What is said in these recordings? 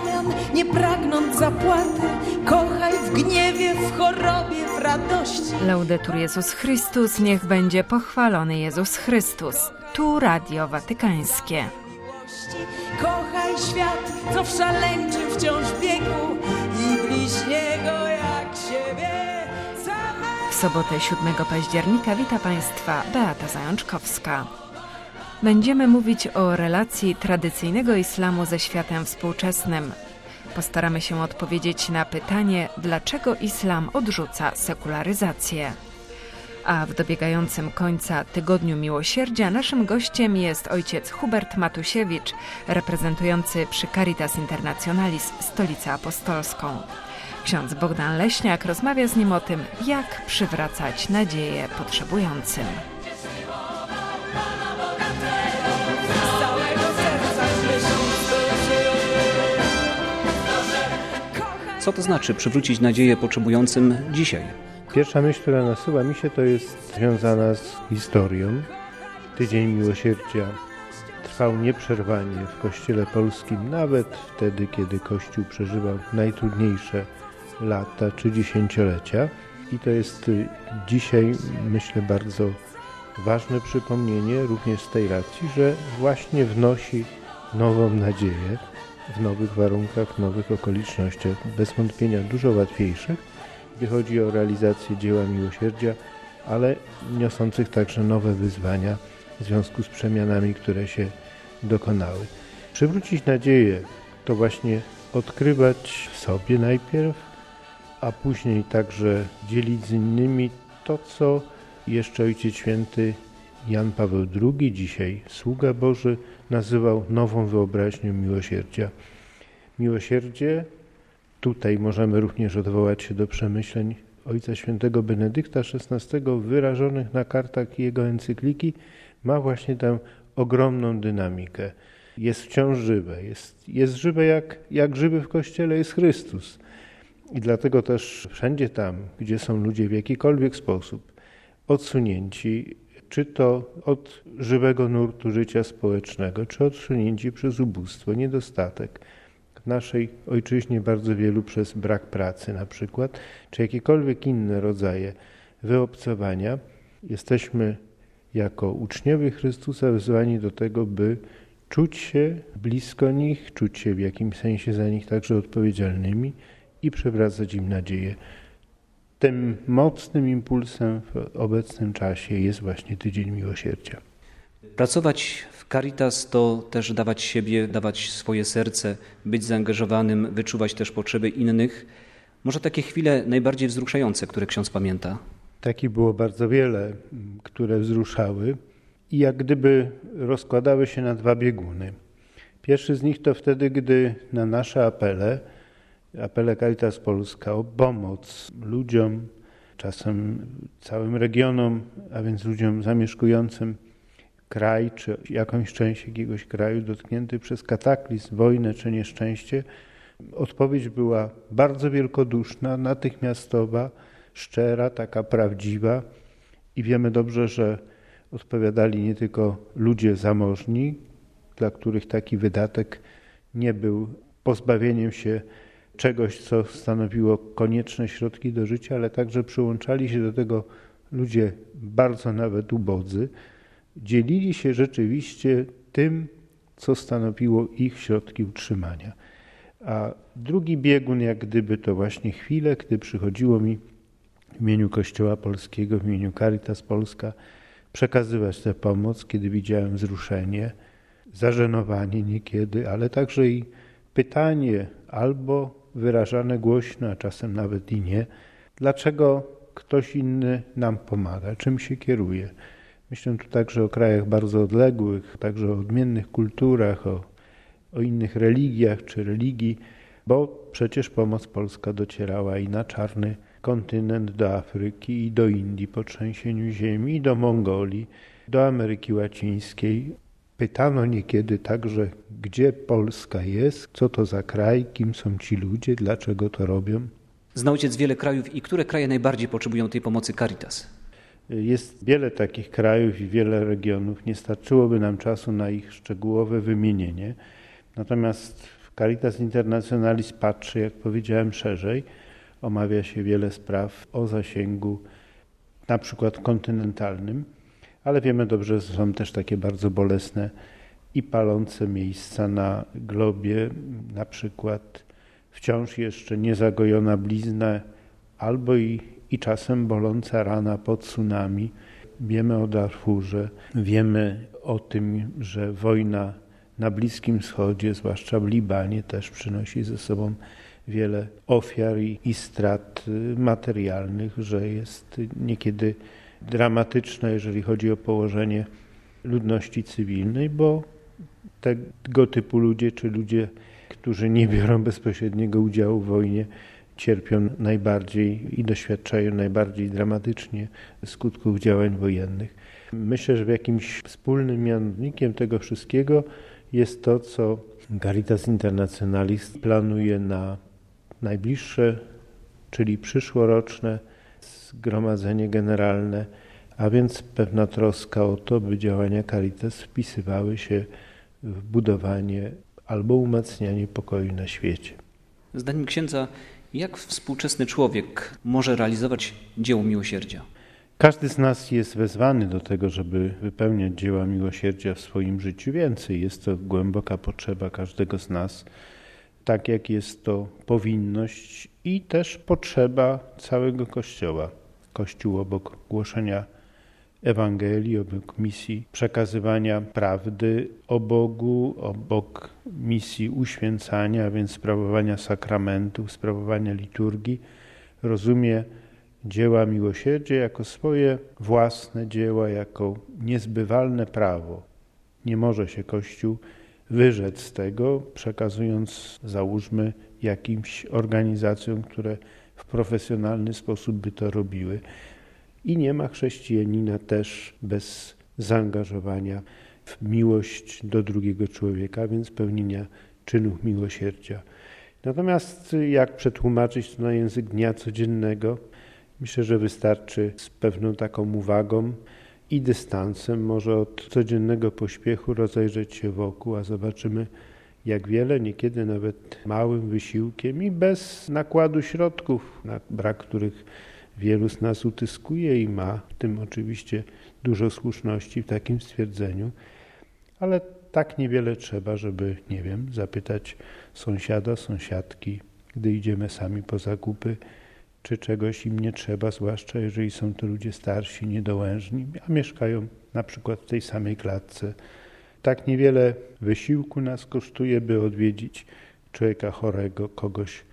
zamian, nie pragnąc zapłaty. Kochaj w gniewie, w chorobie, w radości. Laudetur Jezus Chrystus, niech będzie pochwalony Jezus Chrystus. Tu Radio Watykańskie. Kochaj świat, co w szaleńczym wciąż biegu i bliźniego jak siebie samego. W sobotę 7 października wita Państwa Beata Zajączkowska. Będziemy mówić o relacji tradycyjnego islamu ze światem współczesnym. Postaramy się odpowiedzieć na pytanie, dlaczego islam odrzuca sekularyzację. A w dobiegającym końca Tygodniu Miłosierdzia naszym gościem jest ojciec Hubert Matusiewicz, reprezentujący przy Caritas Internationalis Stolicę Apostolską. Ksiądz Bogdan Leśniak rozmawia z nim o tym, jak przywracać nadzieję potrzebującym. Co to znaczy przywrócić nadzieję potrzebującym dzisiaj? Pierwsza myśl, która nasuwa mi się, to jest związana z historią. Tydzień Miłosierdzia trwał nieprzerwanie w Kościele Polskim, nawet wtedy, kiedy Kościół przeżywał najtrudniejsze lata czy dziesięciolecia. I to jest dzisiaj, myślę, bardzo ważne przypomnienie również z tej racji, że właśnie wnosi nową nadzieję w nowych warunkach, w nowych okolicznościach, bez wątpienia dużo łatwiejszych, gdy chodzi o realizację dzieła miłosierdzia, ale niosących także nowe wyzwania w związku z przemianami, które się dokonały. Przywrócić nadzieję to właśnie odkrywać w sobie najpierw, a później także dzielić z innymi to, co jeszcze Ojciec Święty Jan Paweł II, dzisiaj sługa Boży, nazywał nową wyobraźnią miłosierdzia. Miłosierdzie, tutaj możemy również odwołać się do przemyśleń Ojca Świętego Benedykta XVI, wyrażonych na kartach jego encykliki, ma właśnie tę ogromną dynamikę. Jest wciąż żywe, jest żywe jak żywy w Kościele jest Chrystus. I dlatego też wszędzie tam, gdzie są ludzie w jakikolwiek sposób odsunięci, czy to od żywego nurtu życia społecznego, czy odsunięci przez ubóstwo, niedostatek. W naszej ojczyźnie bardzo wielu przez brak pracy na przykład, czy jakiekolwiek inne rodzaje wyobcowania, jesteśmy jako uczniowie Chrystusa wezwani do tego, by czuć się blisko nich, czuć się w jakimś sensie za nich także odpowiedzialnymi i przywracać im nadzieję. Tym mocnym impulsem w obecnym czasie jest właśnie Tydzień Miłosierdzia. Pracować w Caritas to też dawać siebie, dawać swoje serce, być zaangażowanym, wyczuwać też potrzeby innych. Może takie chwile najbardziej wzruszające, które ksiądz pamięta? Takich było bardzo wiele, które wzruszały i jak gdyby rozkładały się na dwa bieguny. Pierwszy z nich to wtedy, gdy na nasze apele Caritas Polska o pomoc ludziom, czasem całym regionom, a więc ludziom zamieszkującym kraj czy jakąś część jakiegoś kraju dotknięty przez kataklizm, wojnę czy nieszczęście, odpowiedź była bardzo wielkoduszna, natychmiastowa, szczera, taka prawdziwa i wiemy dobrze, że odpowiadali nie tylko ludzie zamożni, dla których taki wydatek nie był pozbawieniem się czegoś, co stanowiło konieczne środki do życia, ale także przyłączali się do tego ludzie bardzo nawet ubodzy, dzielili się rzeczywiście tym, co stanowiło ich środki utrzymania. A drugi biegun, jak gdyby to właśnie chwile, gdy przychodziło mi w imieniu Kościoła Polskiego, w imieniu Caritas Polska przekazywać tę pomoc, kiedy widziałem wzruszenie, zażenowanie niekiedy, ale także i pytanie albo wyrażane głośno, a czasem nawet i nie, dlaczego ktoś inny nam pomaga, czym się kieruje. Myślę tu także o krajach bardzo odległych, także o odmiennych kulturach, o innych religiach czy religii, bo przecież pomoc polska docierała i na czarny kontynent, do Afryki i do Indii po trzęsieniu ziemi, i do Mongolii, do Ameryki Łacińskiej. Pytano niekiedy także, gdzie Polska jest, co to za kraj, kim są ci ludzie, dlaczego to robią. Zna ojciec wiele krajów i które kraje najbardziej potrzebują tej pomocy Caritas? Jest wiele takich krajów i wiele regionów. Nie starczyłoby nam czasu na ich szczegółowe wymienienie. Natomiast Caritas Internationalis patrzy, jak powiedziałem, szerzej. Omawia się wiele spraw o zasięgu na przykład kontynentalnym, ale wiemy dobrze, że są też takie bardzo bolesne i palące miejsca na globie, na przykład wciąż jeszcze niezagojona blizna albo i czasem boląca rana po tsunami. Wiemy o Darfurze, wiemy o tym, że wojna na Bliskim Wschodzie, zwłaszcza w Libanie, też przynosi ze sobą wiele ofiar i strat materialnych, że jest niekiedy dramatyczne, jeżeli chodzi o położenie ludności cywilnej, bo tego typu ludzie, czy ludzie, którzy nie biorą bezpośredniego udziału w wojnie, cierpią najbardziej i doświadczają najbardziej dramatycznie skutków działań wojennych. Myślę, że jakimś wspólnym mianownikiem tego wszystkiego jest to, co Caritas Internationalis planuje na najbliższe, czyli przyszłoroczne zgromadzenie generalne, a więc pewna troska o to, by działania Caritas wpisywały się w budowanie albo umacnianie pokoju na świecie. Zdaniem księdza, jak współczesny człowiek może realizować dzieło miłosierdzia? Każdy z nas jest wezwany do tego, żeby wypełniać dzieła miłosierdzia w swoim życiu więcej. Jest to głęboka potrzeba każdego z nas, tak jak jest to powinność i też potrzeba całego Kościoła. Kościół obok głoszenia Ewangelii, obok misji przekazywania prawdy o Bogu, obok misji uświęcania, a więc sprawowania sakramentów, sprawowania liturgii, rozumie dzieła miłosierdzia jako swoje własne dzieła, jako niezbywalne prawo. Nie może się Kościół wyrzec z tego, przekazując, załóżmy, jakimś organizacjom, które w profesjonalny sposób by to robiły. I nie ma chrześcijanina też bez zaangażowania w miłość do drugiego człowieka, więc pełnienia czynów miłosierdzia. Natomiast jak przetłumaczyć to na język dnia codziennego? Myślę, że wystarczy z pewną taką uwagą i dystansem, może od codziennego pośpiechu rozejrzeć się wokół, a zobaczymy, jak wiele, niekiedy nawet małym wysiłkiem i bez nakładu środków, na brak których wielu z nas utyskuje i ma w tym oczywiście dużo słuszności w takim stwierdzeniu, ale tak niewiele trzeba, żeby, nie wiem, zapytać sąsiada, sąsiadki, gdy idziemy sami po zakupy, czy czegoś im nie trzeba, zwłaszcza jeżeli są to ludzie starsi, niedołężni, a mieszkają na przykład w tej samej klatce. Tak niewiele wysiłku nas kosztuje, by odwiedzić człowieka chorego, kogoś,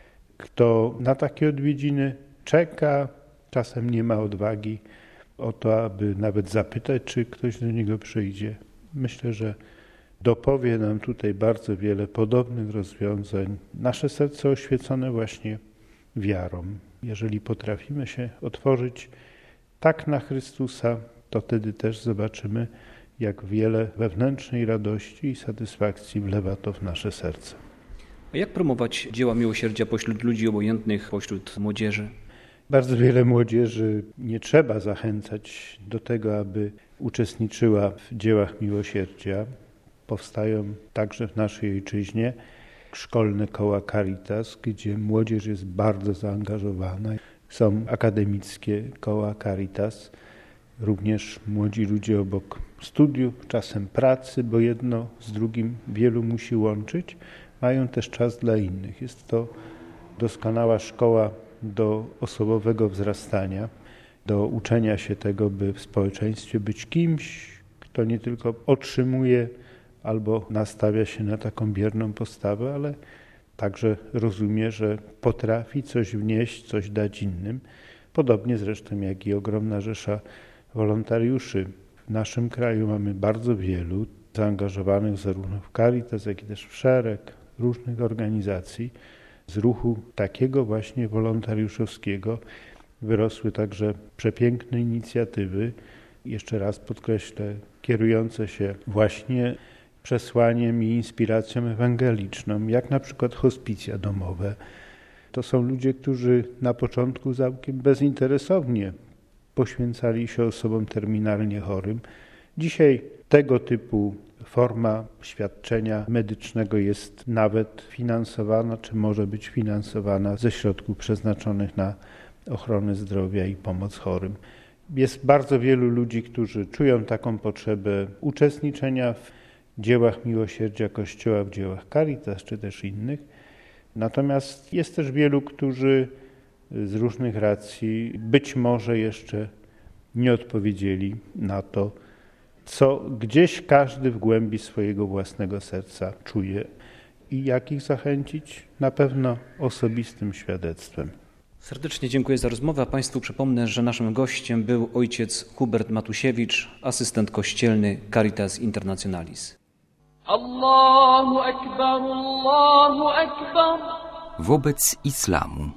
kto na takie odwiedziny czeka, czasem nie ma odwagi o to, aby nawet zapytać, czy ktoś do niego przyjdzie. Myślę, że dopowie nam tutaj bardzo wiele podobnych rozwiązań. Nasze serce oświecone właśnie wiarą. Jeżeli potrafimy się otworzyć tak na Chrystusa, to wtedy też zobaczymy, jak wiele wewnętrznej radości i satysfakcji wlewa to w nasze serce. A jak promować dzieła miłosierdzia pośród ludzi obojętnych, pośród młodzieży? Bardzo wiele młodzieży nie trzeba zachęcać do tego, aby uczestniczyła w dziełach miłosierdzia. Powstają także w naszej ojczyźnie szkolne koła Caritas, gdzie młodzież jest bardzo zaangażowana. Są akademickie koła Caritas, również młodzi ludzie obok studiów, czasem pracy, bo jedno z drugim wielu musi łączyć, mają też czas dla innych. Jest to doskonała szkoła do osobowego wzrastania, do uczenia się tego, by w społeczeństwie być kimś, kto nie tylko otrzymuje albo nastawia się na taką bierną postawę, ale także rozumie, że potrafi coś wnieść, coś dać innym. Podobnie zresztą jak i ogromna rzesza wolontariuszy. W naszym kraju mamy bardzo wielu zaangażowanych zarówno w Caritas, jak i też w szereg różnych organizacji. Z ruchu takiego właśnie wolontariuszowskiego wyrosły także przepiękne inicjatywy, jeszcze raz podkreślę, kierujące się właśnie przesłaniem i inspiracją ewangeliczną, jak na przykład hospicja domowe. To są ludzie, którzy na początku całkiem bezinteresownie poświęcali się osobom terminalnie chorym. Dzisiaj tego typu forma świadczenia medycznego jest nawet finansowana, czy może być finansowana ze środków przeznaczonych na ochronę zdrowia i pomoc chorym. Jest bardzo wielu ludzi, którzy czują taką potrzebę uczestniczenia w dziełach miłosierdzia Kościoła, w dziełach Caritas czy też innych. Natomiast jest też wielu, którzy z różnych racji być może jeszcze nie odpowiedzieli na to, co gdzieś każdy w głębi swojego własnego serca czuje i jak ich zachęcić? Na pewno osobistym świadectwem. Serdecznie dziękuję za rozmowę, a Państwu przypomnę, że naszym gościem był ojciec Hubert Matusiewicz, asystent kościelny Caritas Internationalis. Allahu Akbar, Allahu Akbar. Wobec islamu.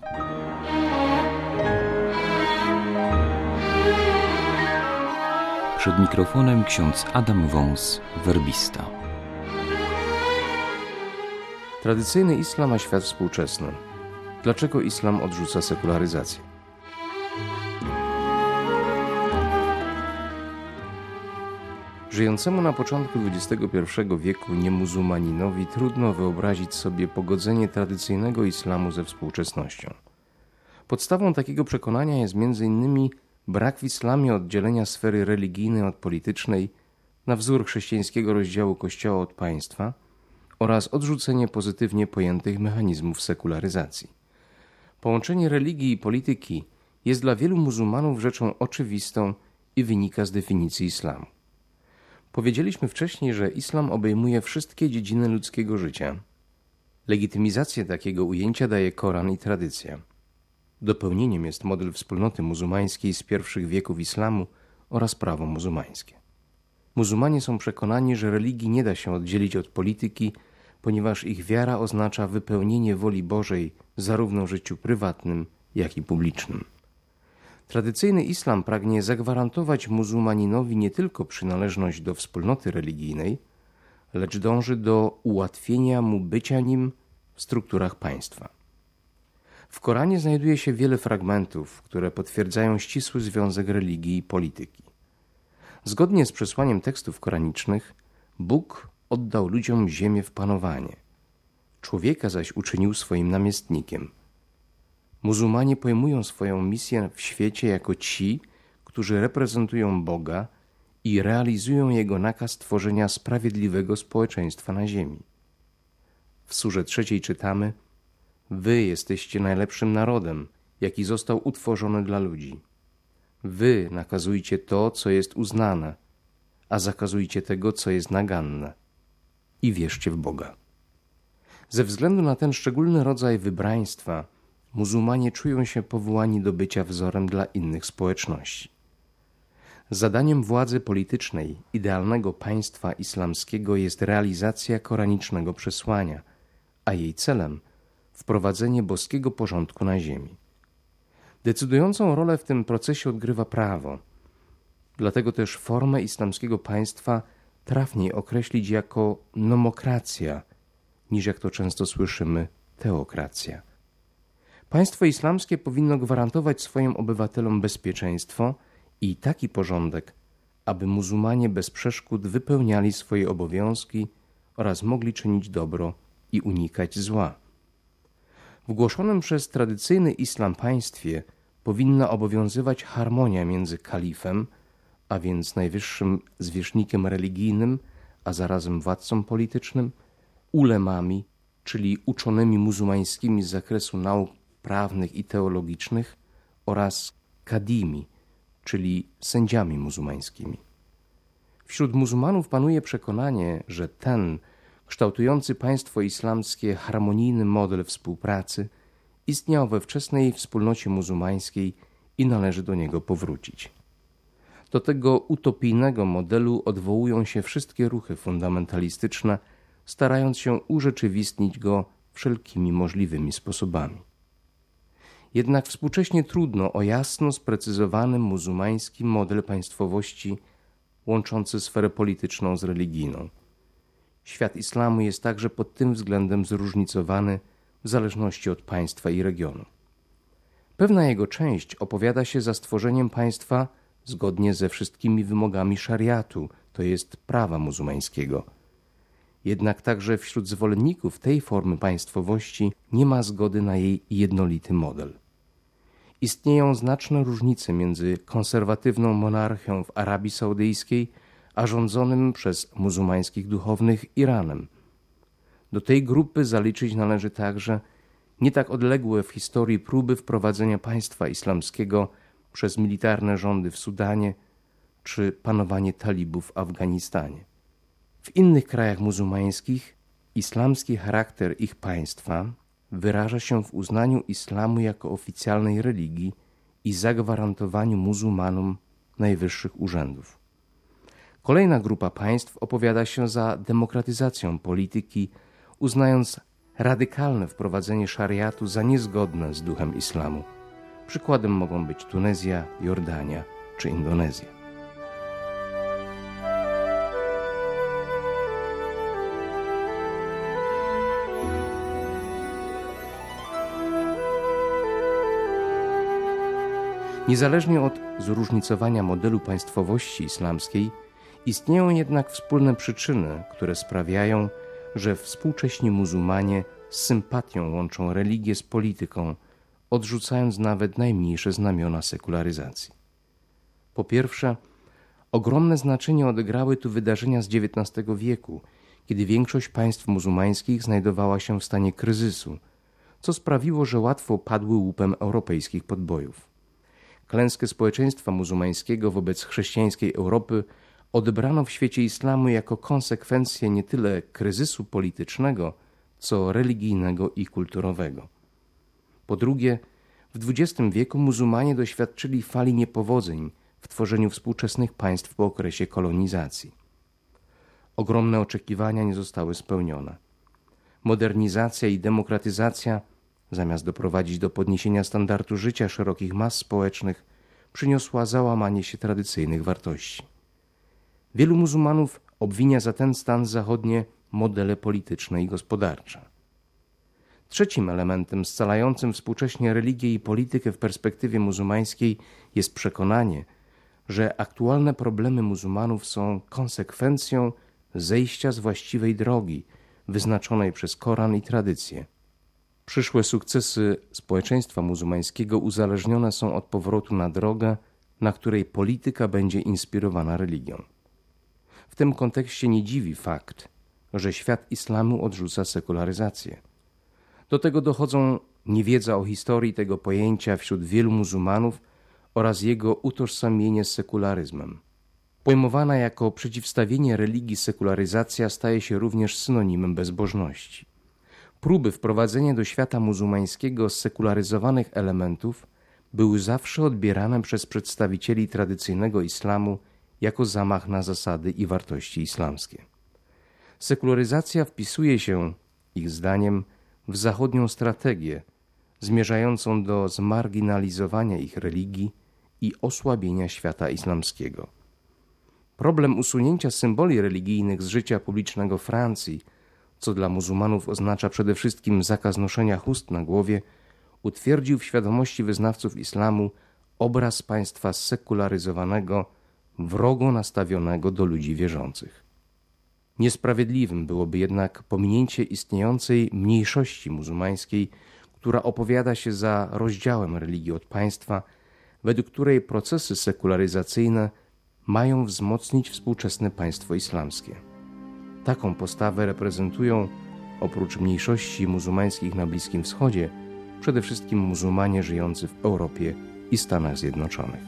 Przed mikrofonem ksiądz Adam Wąs, werbista. Tradycyjny islam a świat współczesny. Dlaczego islam odrzuca sekularyzację? Żyjącemu na początku XXI wieku niemuzułmaninowi trudno wyobrazić sobie pogodzenie tradycyjnego islamu ze współczesnością. Podstawą takiego przekonania jest m.in. brak w islamie oddzielenia sfery religijnej od politycznej na wzór chrześcijańskiego rozdziału Kościoła od państwa oraz odrzucenie pozytywnie pojętych mechanizmów sekularyzacji. Połączenie religii i polityki jest dla wielu muzułmanów rzeczą oczywistą i wynika z definicji islamu. Powiedzieliśmy wcześniej, że islam obejmuje wszystkie dziedziny ludzkiego życia. Legitymizację takiego ujęcia daje Koran i tradycja. Dopełnieniem jest model wspólnoty muzułmańskiej z pierwszych wieków islamu oraz prawo muzułmańskie. Muzułmanie są przekonani, że religii nie da się oddzielić od polityki, ponieważ ich wiara oznacza wypełnienie woli Bożej zarówno w życiu prywatnym, jak i publicznym. Tradycyjny islam pragnie zagwarantować muzułmaninowi nie tylko przynależność do wspólnoty religijnej, lecz dąży do ułatwienia mu bycia nim w strukturach państwa. W Koranie znajduje się wiele fragmentów, które potwierdzają ścisły związek religii i polityki. Zgodnie z przesłaniem tekstów koranicznych, Bóg oddał ludziom ziemię w panowanie, człowieka zaś uczynił swoim namiestnikiem. Muzułmanie pojmują swoją misję w świecie jako ci, którzy reprezentują Boga i realizują Jego nakaz tworzenia sprawiedliwego społeczeństwa na ziemi. W surze 3 czytamy: Wy jesteście najlepszym narodem, jaki został utworzony dla ludzi. Wy nakazujcie to, co jest uznane, a zakazujcie tego, co jest naganne. I wierzcie w Boga. Ze względu na ten szczególny rodzaj wybraństwa, muzułmanie czują się powołani do bycia wzorem dla innych społeczności. Zadaniem władzy politycznej idealnego państwa islamskiego jest realizacja koranicznego przesłania, a jej celem wprowadzenie boskiego porządku na ziemi. Decydującą rolę w tym procesie odgrywa prawo. Dlatego też formę islamskiego państwa trafniej określić jako nomokracja, niż jak to często słyszymy, teokracja. Państwo islamskie powinno gwarantować swoim obywatelom bezpieczeństwo i taki porządek, aby muzułmanie bez przeszkód wypełniali swoje obowiązki oraz mogli czynić dobro i unikać zła. W głoszonym przez tradycyjny islam państwie powinna obowiązywać harmonia między kalifem, a więc najwyższym zwierzchnikiem religijnym, a zarazem władcą politycznym, ulemami, czyli uczonymi muzułmańskimi z zakresu nauk prawnych i teologicznych, oraz kadimi, czyli sędziami muzułmańskimi. Wśród muzułmanów panuje przekonanie, że ten kształtujący państwo islamskie harmonijny model współpracy istniał we wczesnej wspólnocie muzułmańskiej i należy do niego powrócić. Do tego utopijnego modelu odwołują się wszystkie ruchy fundamentalistyczne, starając się urzeczywistnić go wszelkimi możliwymi sposobami. Jednak współcześnie trudno o jasno sprecyzowany muzułmański model państwowości łączący sferę polityczną z religijną. Świat islamu jest także pod tym względem zróżnicowany w zależności od państwa i regionu. Pewna jego część opowiada się za stworzeniem państwa zgodnie ze wszystkimi wymogami szariatu, to jest prawa muzułmańskiego. Jednak także wśród zwolenników tej formy państwowości nie ma zgody na jej jednolity model. Istnieją znaczne różnice między konserwatywną monarchią w Arabii Saudyjskiej a rządzonym przez muzułmańskich duchownych Iranem. Do tej grupy zaliczyć należy także nie tak odległe w historii próby wprowadzenia państwa islamskiego przez militarne rządy w Sudanie czy panowanie talibów w Afganistanie. W innych krajach muzułmańskich islamski charakter ich państwa wyraża się w uznaniu islamu jako oficjalnej religii i zagwarantowaniu muzułmanom najwyższych urzędów. Kolejna grupa państw opowiada się za demokratyzacją polityki, uznając radykalne wprowadzenie szariatu za niezgodne z duchem islamu. Przykładem mogą być Tunezja, Jordania czy Indonezja. Niezależnie od zróżnicowania modelu państwowości islamskiej, istnieją jednak wspólne przyczyny, które sprawiają, że współcześni muzułmanie z sympatią łączą religię z polityką, odrzucając nawet najmniejsze znamiona sekularyzacji. Po pierwsze, ogromne znaczenie odegrały tu wydarzenia z XIX wieku, kiedy większość państw muzułmańskich znajdowała się w stanie kryzysu, co sprawiło, że łatwo padły łupem europejskich podbojów. Klęskę społeczeństwa muzułmańskiego wobec chrześcijańskiej Europy odebrano w świecie islamu jako konsekwencję nie tyle kryzysu politycznego, co religijnego i kulturowego. Po drugie, w XX wieku muzułmanie doświadczyli fali niepowodzeń w tworzeniu współczesnych państw po okresie kolonizacji. Ogromne oczekiwania nie zostały spełnione. Modernizacja i demokratyzacja, zamiast doprowadzić do podniesienia standardu życia szerokich mas społecznych, przyniosła załamanie się tradycyjnych wartości. Wielu muzułmanów obwinia za ten stan zachodnie modele polityczne i gospodarcze. Trzecim elementem scalającym współcześnie religię i politykę w perspektywie muzułmańskiej jest przekonanie, że aktualne problemy muzułmanów są konsekwencją zejścia z właściwej drogi wyznaczonej przez Koran i tradycję. Przyszłe sukcesy społeczeństwa muzułmańskiego uzależnione są od powrotu na drogę, na której polityka będzie inspirowana religią. W tym kontekście nie dziwi fakt, że świat islamu odrzuca sekularyzację. Do tego dochodzą niewiedza o historii tego pojęcia wśród wielu muzułmanów oraz jego utożsamienie z sekularyzmem. Pojmowana jako przeciwstawienie religii sekularyzacja staje się również synonimem bezbożności. Próby wprowadzenia do świata muzułmańskiego sekularyzowanych elementów były zawsze odbierane przez przedstawicieli tradycyjnego islamu jako zamach na zasady i wartości islamskie. Sekularyzacja wpisuje się, ich zdaniem, w zachodnią strategię zmierzającą do zmarginalizowania ich religii i osłabienia świata islamskiego. Problem usunięcia symboli religijnych z życia publicznego Francji, co dla muzułmanów oznacza przede wszystkim zakaz noszenia chust na głowie, utwierdził w świadomości wyznawców islamu obraz państwa sekularyzowanego, wrogo nastawionego do ludzi wierzących. Niesprawiedliwym byłoby jednak pominięcie istniejącej mniejszości muzułmańskiej, która opowiada się za rozdziałem religii od państwa, według której procesy sekularyzacyjne mają wzmocnić współczesne państwo islamskie. Taką postawę reprezentują, oprócz mniejszości muzułmańskich na Bliskim Wschodzie, przede wszystkim muzułmanie żyjący w Europie i Stanach Zjednoczonych.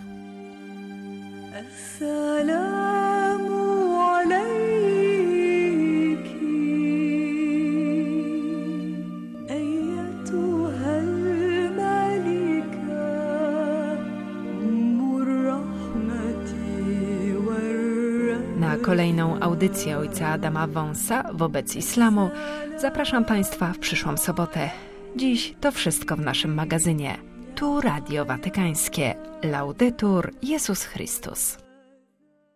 Na kolejną audycję ojca Adama Wąsa wobec islamu zapraszam Państwa w przyszłą sobotę. Dziś to wszystko w naszym magazynie. Tu Radio Watykańskie. Laudetur Jezus Chrystus.